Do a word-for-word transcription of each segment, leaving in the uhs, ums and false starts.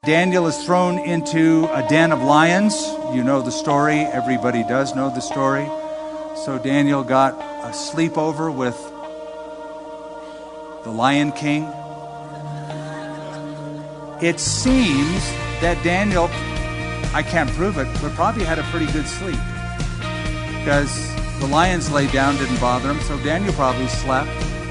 Daniel is thrown into a den of lions. You know the story. Everybody does know the story. So Daniel got a sleepover with the Lion King. It seems that Daniel, I can't prove it, but probably had a pretty good sleep. Because the lions laid down, didn't bother him, so Daniel probably slept.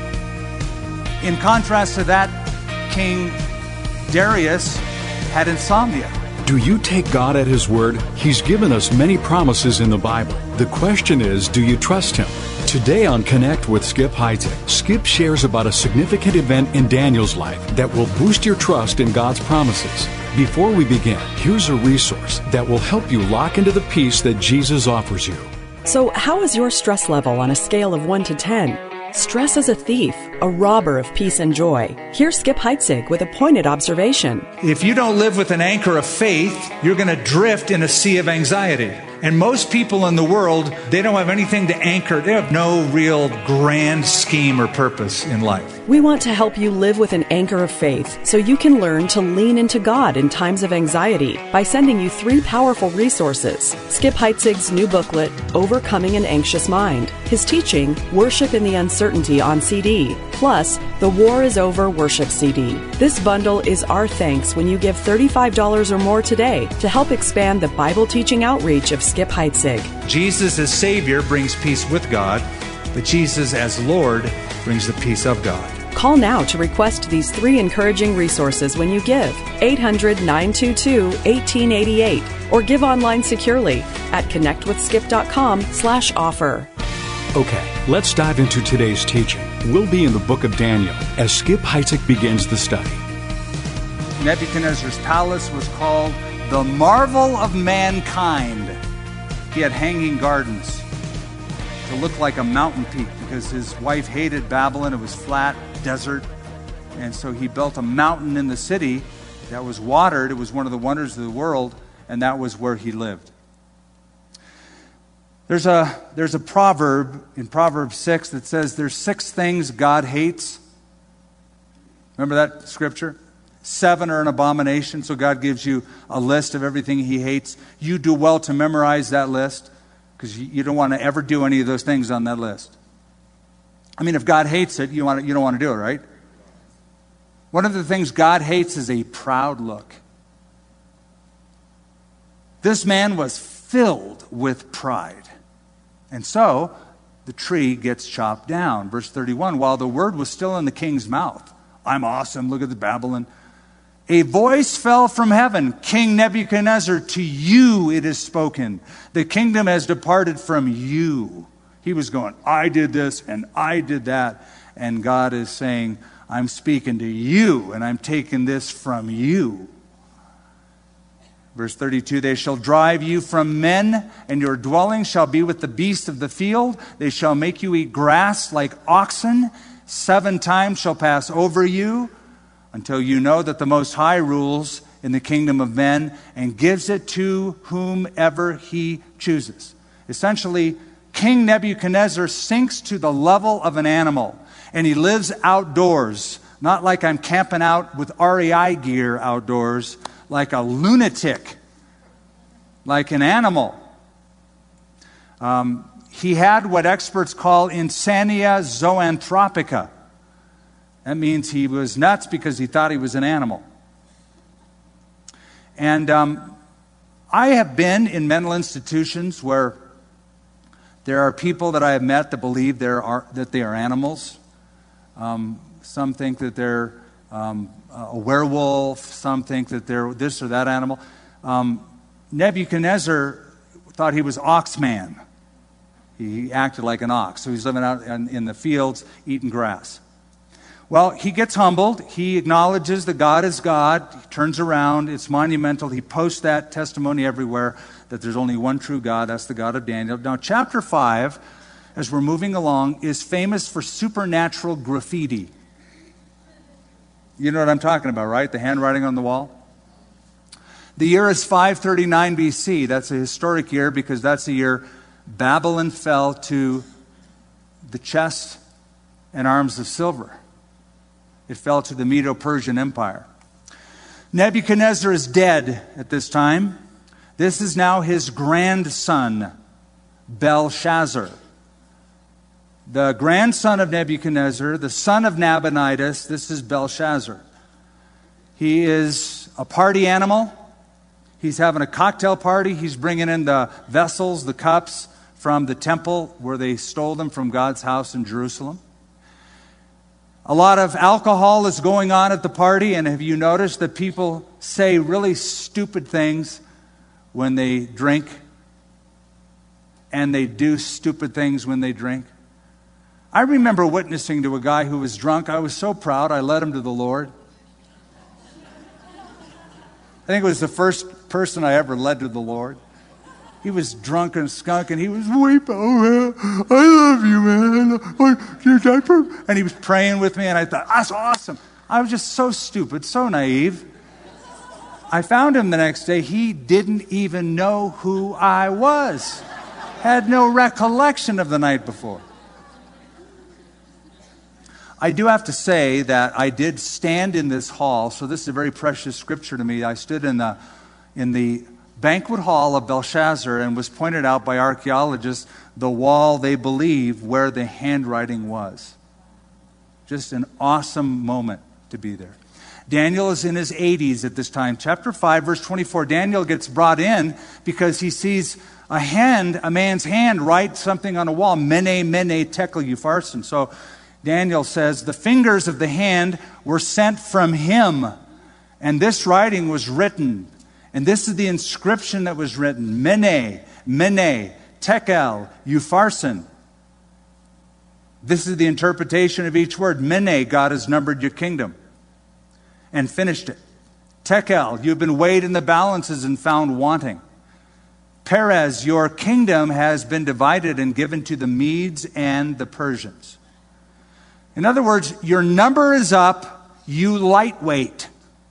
In contrast to that, King Darius had insomnia. Do you take God at His word? He's given us many promises in the Bible. The question is, do you trust Him? Today on Connect with Skip Heitzig, Skip shares about a significant event in Daniel's life that will boost your trust in God's promises. Before we begin, here's a resource that will help you lock into the peace that Jesus offers you. So, how is your stress level on a scale of one to ten? Stress is a thief, a robber of peace and joy. Here's Skip Heitzig with a pointed observation. If you don't live with an anchor of faith, you're going to drift in a sea of anxiety. And most people in the world, they don't have anything to anchor. They have no real grand scheme or purpose in life. We want to help you live with an anchor of faith so you can learn to lean into God in times of anxiety by sending you three powerful resources. Skip Heitzig's new booklet, Overcoming an Anxious Mind. His teaching, Worship in the Uncertainty on C D. Plus, the War is Over Worship C D. This bundle is our thanks when you give thirty-five dollars or more today to help expand the Bible teaching outreach of Skip Heitzig. Jesus as Savior brings peace with God, but Jesus as Lord brings the peace of God. Call now to request these three encouraging resources when you give. eight hundred, nine two two, one eight eight eight or give online securely at connectwithskip.com slash offer. Okay, let's dive into today's teaching. We'll be in the book of Daniel as Skip Heitzig begins the study. Nebuchadnezzar's palace was called the marvel of mankind. He had hanging gardens to look like a mountain peak because his wife hated Babylon. It was flat, desert. And so he built a mountain in the city that was watered. It was one of the wonders of the world, and that was where he lived. There's a, there's a proverb in Proverbs six that says there's six things God hates. Remember that scripture? Seven are an abomination, so God gives you a list of everything He hates. You do well to memorize that list because you, you don't want to ever do any of those things on that list. I mean, if God hates it, you, want to, you don't want to do it, right? One of the things God hates is a proud look. This man was filled with pride. And so, the tree gets chopped down. Verse thirty-one, while the word was still in the king's mouth, I'm awesome, look at the Babylon. A voice fell from heaven, King Nebuchadnezzar, to you it is spoken. The kingdom has departed from you. He was going, I did this and I did that. And God is saying, I'm speaking to you and I'm taking this from you. Verse thirty-two, they shall drive you from men, and your dwelling shall be with the beasts of the field. They shall make you eat grass like oxen. Seven times shall pass over you, until you know that the Most High rules in the kingdom of men and gives it to whomever He chooses. Essentially, King Nebuchadnezzar sinks to the level of an animal, and he lives outdoors, not like I'm camping out with R E I gear outdoors, like a lunatic, like an animal. Um, he had what experts call insania zoanthropica. That means he was nuts because he thought he was an animal. And um, I have been in mental institutions where there are people that I have met that believe there are, that they are animals. Um, some think that they're um, a werewolf. Some think that they're this or that animal. Um, Nebuchadnezzar thought he was Oxman. He acted like an ox. So he's living out in, in the fields eating grass. Well, he gets humbled. He acknowledges that God is God. He turns around. It's monumental. He posts that testimony everywhere that there's only one true God. That's the God of Daniel. Now, chapter five, as we're moving along, is famous for supernatural graffiti. You know what I'm talking about, right? The handwriting on the wall. The year is five thirty-nine B C. That's a historic year because that's the year Babylon fell to the chest and arms of silver. It fell to the Medo-Persian Empire. Nebuchadnezzar is dead at this time. This is now his grandson, Belshazzar. The grandson of Nebuchadnezzar, the son of Nabonidus, this is Belshazzar. He is a party animal. He's having a cocktail party. He's bringing in the vessels, the cups from the temple where they stole them from God's house in Jerusalem. A lot of alcohol is going on at the party, and have you noticed that people say really stupid things when they drink? And they do stupid things when they drink? I remember witnessing to a guy who was drunk. I was so proud, I led him to the Lord. I think it was the first person I ever led to the Lord. He was drunk and skunk, and he was weeping. Oh, man, I love you, man. And he was praying with me, and I thought, that's awesome. I was just so stupid, so naive. I found him the next day. He didn't even know who I was. Had no recollection of the night before. I do have to say that I did stand in this hall, so this is a very precious scripture to me. I stood in the in the banquet hall of Belshazzar, and was pointed out by archaeologists the wall, they believe, where the handwriting was. Just an awesome moment to be there. Daniel is in his eighties at this time. Chapter five, verse twenty-four, Daniel gets brought in because he sees a hand, a man's hand, write something on a wall. Mene, mene, tekel, upharsin. So Daniel says, the fingers of the hand were sent from him, and this writing was written. And this is the inscription that was written. Mene, mene, tekel, upharsin. This is the interpretation of each word. Mene, God has numbered your kingdom and finished it. Tekel, you've been weighed in the balances and found wanting. Perez, your kingdom has been divided and given to the Medes and the Persians. In other words, your number is up, you lightweight.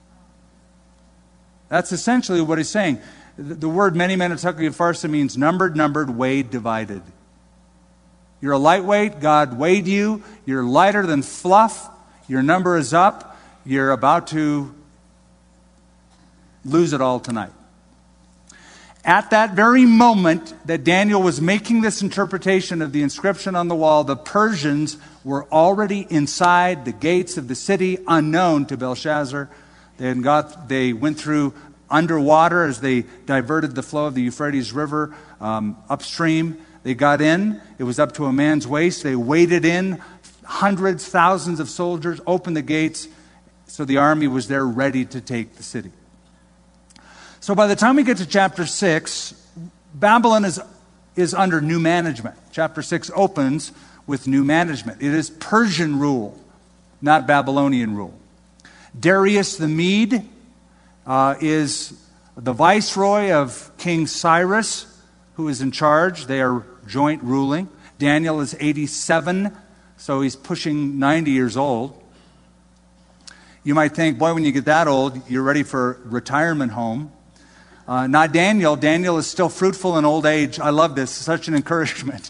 That's essentially what he's saying. The word many men farsa means numbered, numbered, weighed, divided. You're a lightweight, God weighed you, you're lighter than fluff, your number is up, you're about to lose it all tonight. At that very moment that Daniel was making this interpretation of the inscription on the wall, the Persians were already inside the gates of the city, unknown to Belshazzar. They had got, they went through underwater as they diverted the flow of the Euphrates River um, upstream. They got in. It was up to a man's waist. They waded in. Hundreds, thousands of soldiers opened the gates. So the army was there ready to take the city. So by the time we get to chapter six, Babylon is, is under new management. Chapter six opens with new management. It is Persian rule, not Babylonian rule. Darius the Mede uh, is the viceroy of King Cyrus, who is in charge. They are joint ruling. Daniel is eighty-seven, so he's pushing ninety years old. You might think, boy, when you get that old, you're ready for retirement home. Uh, not Daniel. Daniel is still fruitful in old age. I love this. Such an encouragement.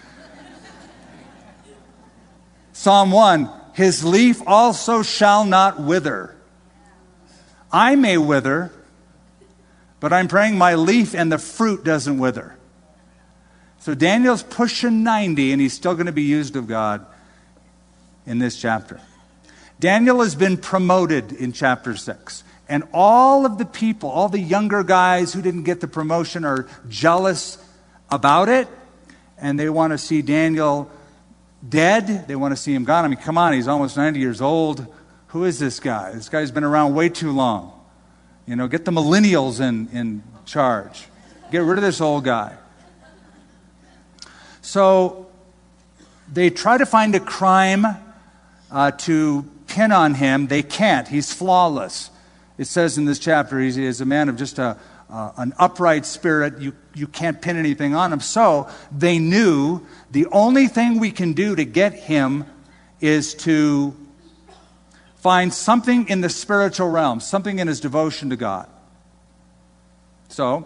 Psalm one, his leaf also shall not wither. I may wither, but I'm praying my leaf and the fruit doesn't wither. So Daniel's pushing ninety, and he's still going to be used of God in this chapter. Daniel has been promoted in chapter six. And all of the people, all the younger guys who didn't get the promotion are jealous about it. And they want to see Daniel dead. They want to see him gone. I mean, come on, he's almost ninety years old. Who is this guy? This guy's been around way too long. You know, get the millennials in, in charge. Get rid of this old guy. So they try to find a crime uh, to pin on him. They can't. He's flawless. It says in this chapter, he is a man of just a, uh, an upright spirit. You, you can't pin anything on him. So they knew the only thing we can do to get him is to find something in the spiritual realm, something in his devotion to God. So,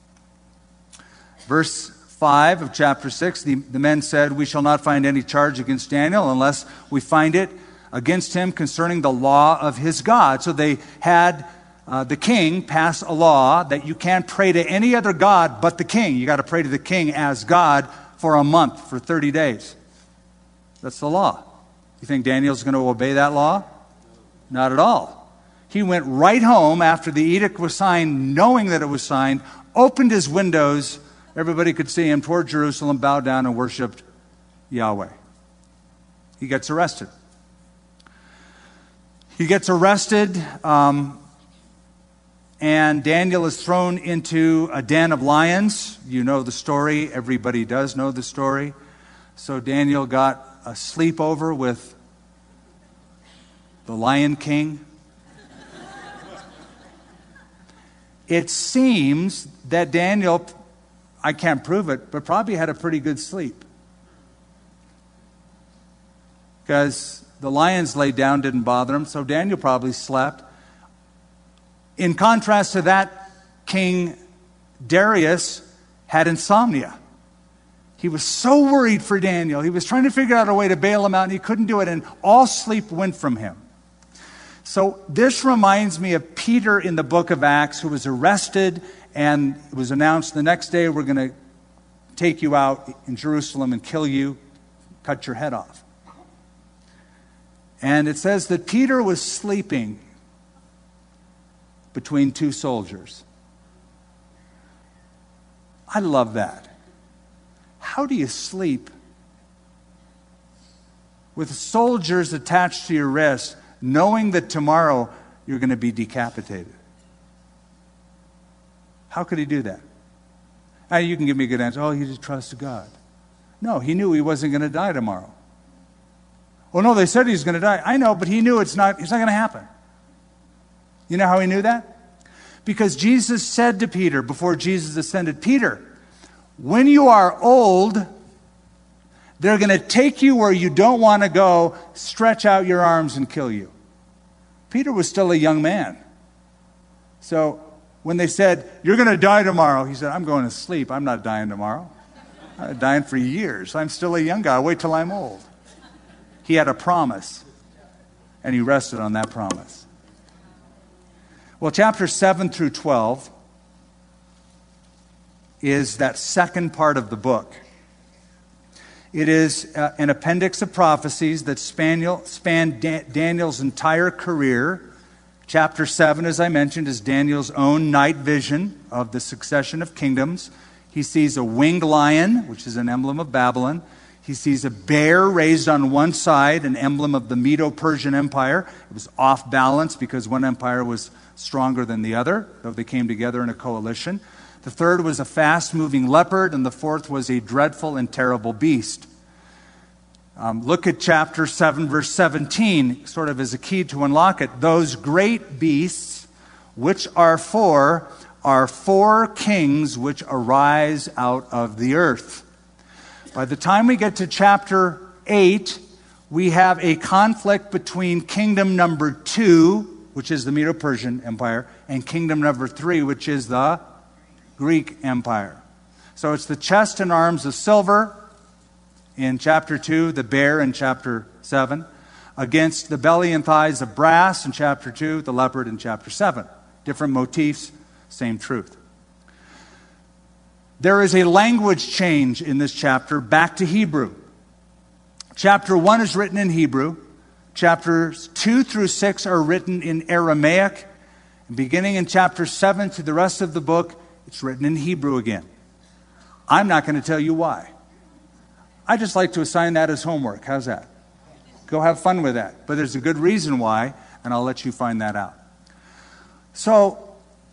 verse five of chapter six, the, the men said, we shall not find any charge against Daniel unless we find it against him concerning the law of his God. So they had uh, the king passed a law that you can't pray to any other god but the king. You got to pray to the king as God for a month, for thirty days. That's the law. You think Daniel's going to obey that law? Not at all. He went right home after the edict was signed, knowing that it was signed, opened his windows, everybody could see him, toward Jerusalem, bowed down and worshiped Yahweh. He gets arrested. He gets arrested, um, and Daniel is thrown into a den of lions. You know the story. Everybody does know the story. So Daniel got a sleepover with the Lion King. It seems that Daniel, I can't prove it, but probably had a pretty good sleep. Because the lions laid down, didn't bother him, so Daniel probably slept. In contrast to that, King Darius had insomnia. He was so worried for Daniel. He was trying to figure out a way to bail him out, and he couldn't do it, and all sleep went from him. So this reminds me of Peter in the book of Acts, who was arrested, and it was announced the next day, we're going to take you out in Jerusalem and kill you, cut your head off. And it says that Peter was sleeping between two soldiers. I love that. How do you sleep with soldiers attached to your wrist, knowing that tomorrow you're going to be decapitated? How could he do that? Now, you can give me a good answer. Oh, he just trusted God. No, he knew he wasn't going to die tomorrow. Well, no, they said he's going to die. I know, but he knew it's not, it's not going to happen. You know how he knew that? Because Jesus said to Peter, before Jesus ascended, Peter, when you are old, they're going to take you where you don't want to go, stretch out your arms and kill you. Peter was still a young man. So when they said, you're going to die tomorrow, he said, I'm going to sleep. I'm not dying tomorrow. I'm dying for years. I'm still a young guy. I'll wait till I'm old. He had a promise, and he rested on that promise. Well, chapters seven through twelve is that second part of the book. It is uh, an appendix of prophecies that span, span da- Daniel's entire career. Chapter seven, as I mentioned, is Daniel's own night vision of the succession of kingdoms. He sees a winged lion, which is an emblem of Babylon. He sees a bear raised on one side, an emblem of the Medo-Persian Empire. It was off balance because one empire was stronger than the other, though they came together in a coalition. The third was a fast-moving leopard, and the fourth was a dreadful and terrible beast. Um, look at chapter seven, verse seventeen, sort of as a key to unlock it. Those great beasts, which are four, are four kings which arise out of the earth. By the time we get to chapter eight, we have a conflict between kingdom number two, which is the Medo-Persian Empire, and kingdom number three, which is the Greek Empire. So it's the chest and arms of silver in chapter two, the bear in chapter seven, against the belly and thighs of brass in chapter two, the leopard in chapter seven. Different motifs, same truth. There is a language change in this chapter back to Hebrew. Chapter one is written in Hebrew. Chapters two through six are written in Aramaic. And beginning in chapter seven to the rest of the book, it's written in Hebrew again. I'm not going to tell you why. I just like to assign that as homework. How's that? Go have fun with that. But there's a good reason why, and I'll let you find that out. So,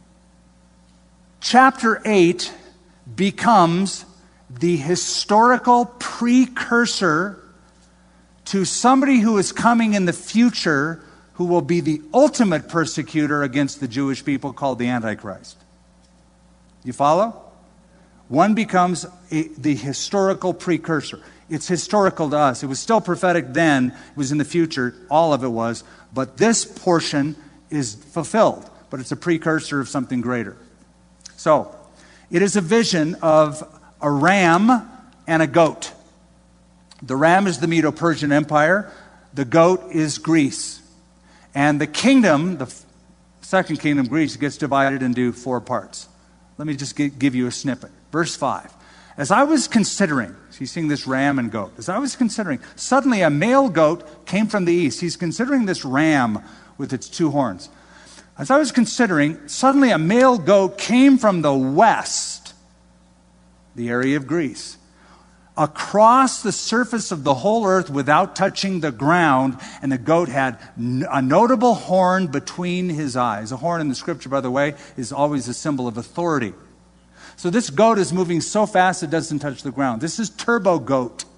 chapter eight becomes the historical precursor to somebody who is coming in the future who will be the ultimate persecutor against the Jewish people, called the Antichrist. You follow? One becomes a, the historical precursor. It's historical to us. It was still prophetic then. It was in the future. All of it was. But this portion is fulfilled. But it's a precursor of something greater. So, it is a vision of a ram and a goat. The ram is the Medo-Persian Empire. The goat is Greece. And the kingdom, the second kingdom, Greece, gets divided into four parts. Let me just give you a snippet. Verse five. As I was considering, he's seeing this ram and goat. As I was considering, suddenly a male goat came from the east. He's considering this ram with its two horns. As I was considering, suddenly a male goat came from the west, the area of Greece, across the surface of the whole earth without touching the ground, and the goat had a notable horn between his eyes. A horn in the scripture, by the way, is always a symbol of authority. So this goat is moving so fast it doesn't touch the ground. This is turbo goat.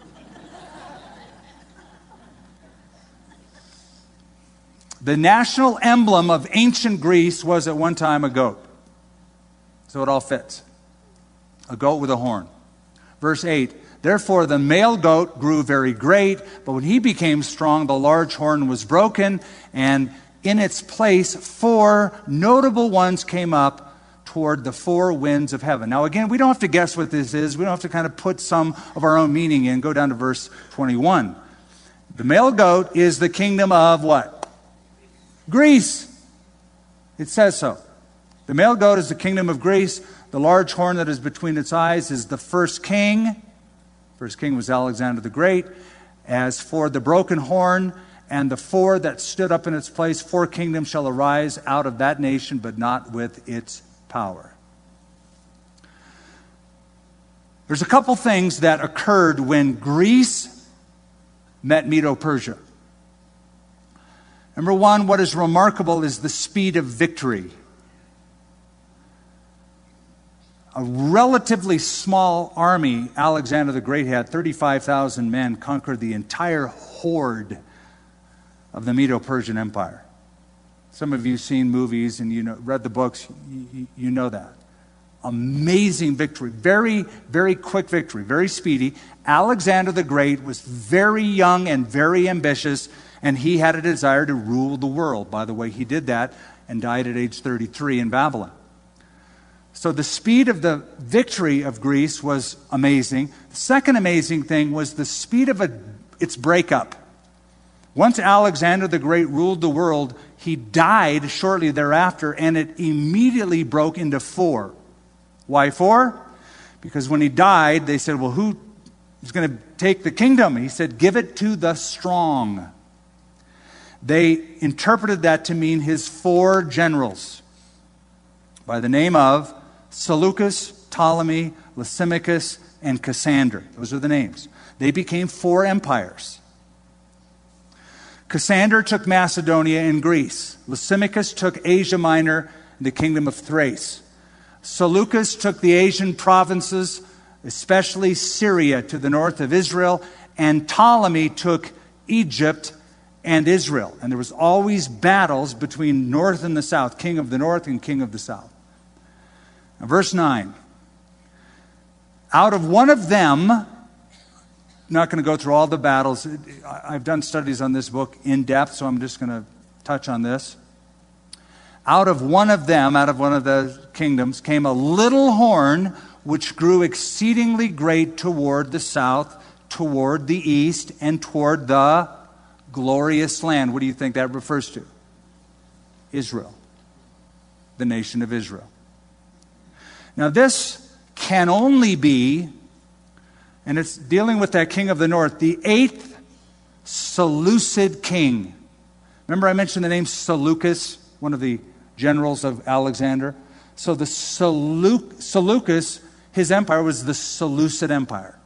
The national emblem of ancient Greece was at one time a goat. So it all fits. A goat with a horn. Verse eight, therefore the male goat grew very great, but when he became strong, the large horn was broken, and in its place four notable ones came up toward the four winds of heaven. Now again, we don't have to guess what this is. We don't have to kind of put some of our own meaning in. Go down to verse twenty-one. The male goat is the kingdom of what? Greece. It says so. The male goat is the kingdom of Greece. The large horn that is between its eyes is the first king. First king was Alexander the Great. As for the broken horn and the four that stood up in its place, four kingdoms shall arise out of that nation, but not with its power. There's a couple things that occurred when Greece met Medo-Persia. Number one, what is remarkable is the speed of victory. A relatively small army, Alexander the Great had, thirty-five thousand men, conquered the entire horde of the Medo-Persian Empire. Some of you have seen movies and you know, read the books, you, you know that. Amazing victory. Very, very quick victory. Very speedy. Alexander the Great was very young and very ambitious, and he had a desire to rule the world. By the way, he did that and died at age thirty-three in Babylon. So the speed of the victory of Greece was amazing. The second amazing thing was the speed of a, its breakup. Once Alexander the Great ruled the world, he died shortly thereafter, and it immediately broke into four. Why four? Because when he died, they said, well, who is going to take the kingdom? He said, give it to the strong. They interpreted that to mean his four generals by the name of Seleucus, Ptolemy, Lysimachus, and Cassander. Those are the names. They became four empires. Cassander took Macedonia and Greece. Lysimachus took Asia Minor and the kingdom of Thrace. Seleucus took the Asian provinces, especially Syria to the north of Israel. And Ptolemy took Egypt and Israel. And there was always battles between north and the south, king of the north and king of the south. Now, verse nine. Out of one of them, I'm not going to go through all the battles. I've done studies on this book in depth, so I'm just going to touch on this. Out of one of them, out of one of the kingdoms, came a little horn which grew exceedingly great toward the south, toward the east, and toward the glorious land. What do you think that refers to? Israel. The nation of Israel. Now this can only be, and it's dealing with that king of the north, the eighth Seleucid king. Remember I mentioned the name Seleucus, one of the generals of Alexander? So the Seleuc- Seleucus, his empire was the Seleucid Empire.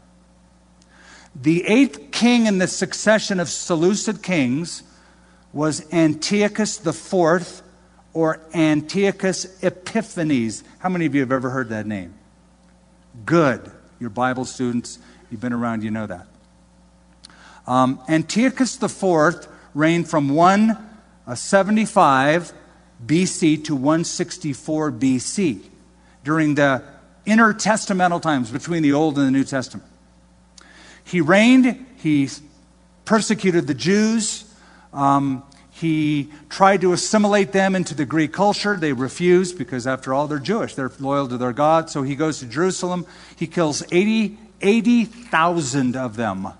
The eighth king in the succession of Seleucid kings was Antiochus the Fourth, or Antiochus Epiphanes. How many of you have ever heard that name? Good. You're Bible students. You've been around, you know that. Um, Antiochus the Fourth reigned from one seventy-five B C to one sixty-four B C during the intertestamental times between the Old and the New Testament. He reigned, he persecuted the Jews, um, he tried to assimilate them into the Greek culture. They refused because, after all, they're Jewish. They're loyal to their God. So he goes to Jerusalem. He kills eighty thousand of them.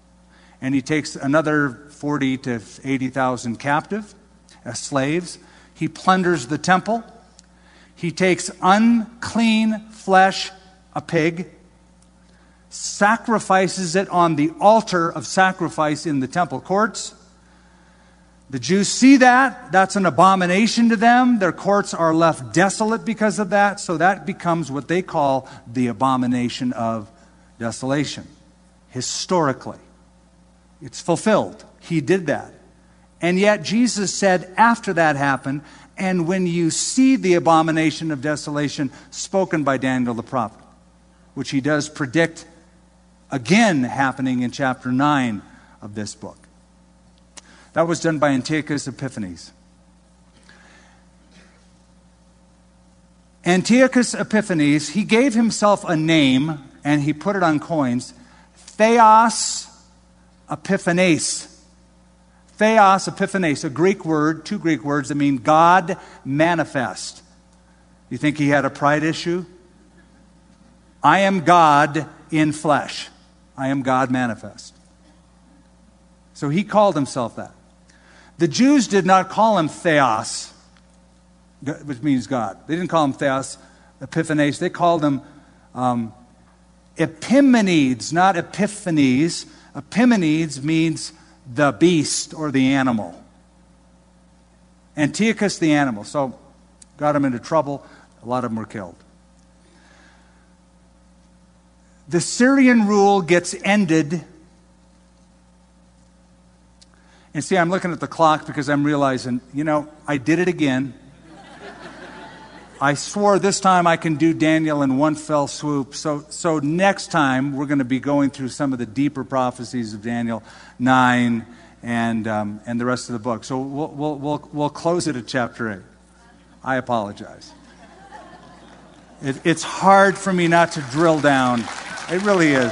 And he takes another forty to eighty thousand captive as slaves. he plunders the temple. He takes unclean flesh, a pig, sacrifices it on the altar of sacrifice in the temple courts. The Jews see that. That's an abomination to them. Their courts are left desolate because of that. So that becomes what they call the abomination of desolation. Historically, it's fulfilled. He did that. And yet Jesus said after that happened, and when you see the abomination of desolation spoken by Daniel the prophet, which he does predict again happening in chapter nine of this book. That was done by Antiochus Epiphanes. Antiochus Epiphanes, he gave himself a name, and he put it on coins, Theos Epiphanes. Theos Epiphanes, a Greek word, two Greek words that mean God manifest. You think he had a pride issue? I am God in flesh. I am God manifest. So he called himself that. The Jews did not call him Theos, which means God. They didn't call him Theos Epiphanes. They called him um, Epimenides, not Epiphanes. Epimenides means the beast or the animal. Antiochus the animal. So got him into trouble. A lot of them were killed. The Syrian rule gets ended. And see, I'm looking at the clock because I'm realizing, you know, I did it again. I swore this time I can do Daniel in one fell swoop. So, so next time we're going to be going through some of the deeper prophecies of Daniel nine and um, and the rest of the book. So we'll we'll we'll, we'll close it at chapter eight. I apologize. It, it's hard for me not to drill down. It really is.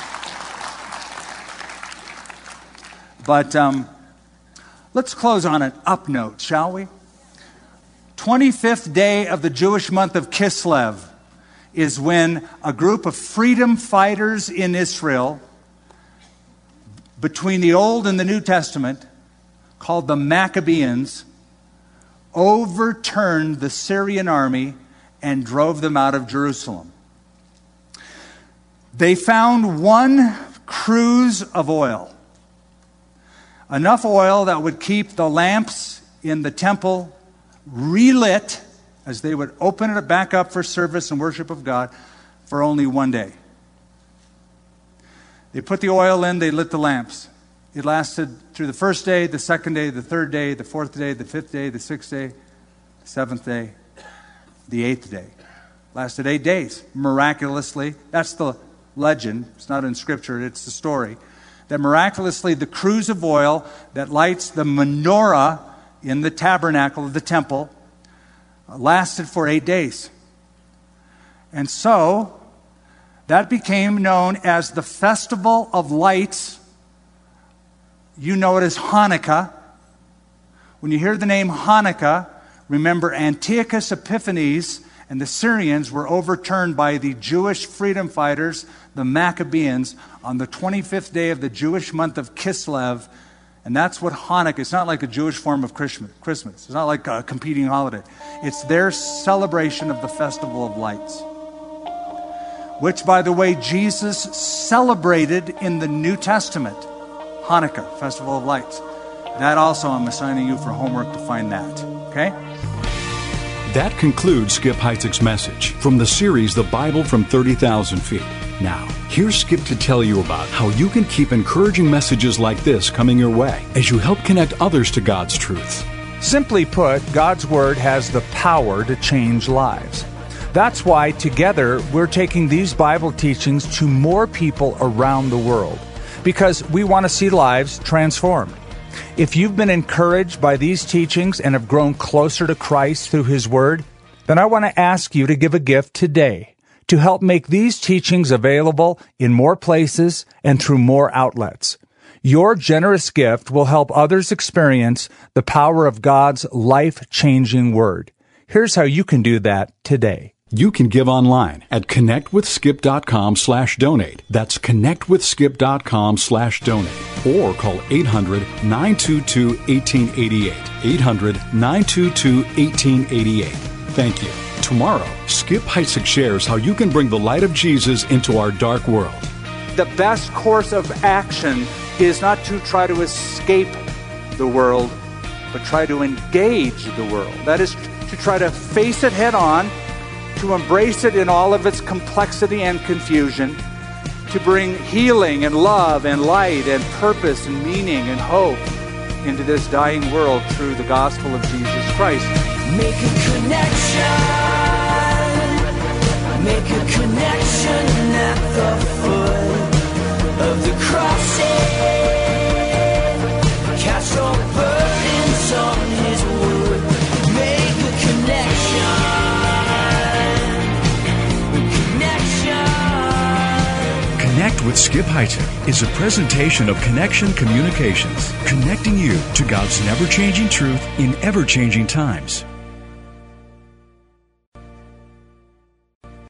But um, let's close on an up note, shall we? twenty-fifth day of the Jewish month of Kislev is when a group of freedom fighters in Israel, between the Old and the New Testament, called the Maccabeans, overturned the Syrian army and drove them out of Jerusalem. They found one cruse of oil. Enough oil that would keep the lamps in the temple relit as they would open it back up for service and worship of God for only one day. They put the oil in, they lit the lamps. It lasted through the first day, the second day, the third day, the fourth day, the fifth day, the sixth day, the seventh day, the eighth day. Lasted eight days. Miraculously, that's the legend. It's not in Scripture, it's the story. That miraculously the cruse of oil that lights the menorah in the tabernacle of the temple lasted for eight days. And so that became known as the Festival of Lights. You know it as Hanukkah. When you hear the name Hanukkah, remember Antiochus Epiphanes and the Syrians were overturned by the Jewish freedom fighters, the Maccabeans, on the twenty-fifth day of the Jewish month of Kislev. And that's what Hanukkah, it's not like a Jewish form of Christmas. It's not like a competing holiday. It's their celebration of the Festival of Lights, which, by the way, Jesus celebrated in the New Testament. Hanukkah, Festival of Lights. That also, I'm assigning you for homework to find that. Okay? That concludes Skip Heitzig's message from the series The Bible from thirty thousand feet. Now, here's Skip to tell you about how you can keep encouraging messages like this coming your way as you help connect others to God's truth. Simply put, God's Word has the power to change lives. That's why together we're taking these Bible teachings to more people around the world, because we want to see lives transformed. If you've been encouraged by these teachings and have grown closer to Christ through His Word, then I want to ask you to give a gift today to help make these teachings available in more places and through more outlets. Your generous gift will help others experience the power of God's life-changing Word. Here's how you can do that today. You can give online at connectwithskip.com slash donate. That's connectwithskip.com slash donate. Or call eight hundred, nine two two, one eight eight eight. eight hundred, nine two two, one eight eight eight. Thank you. Tomorrow, Skip Heitzig shares how you can bring the light of Jesus into our dark world. The best course of action is not to try to escape the world, but try to engage the world. That is to try to face it head on, to embrace it in all of its complexity and confusion, to bring healing and love and light and purpose and meaning and hope into this dying world through the gospel of Jesus Christ. Make a connection. Make a connection at the foot of the cross. Cast all burdens on his wood. Make a connection. Connection. Connect with Skip Heitzig is a presentation of Connection Communications, connecting you to God's never-changing truth in ever-changing times.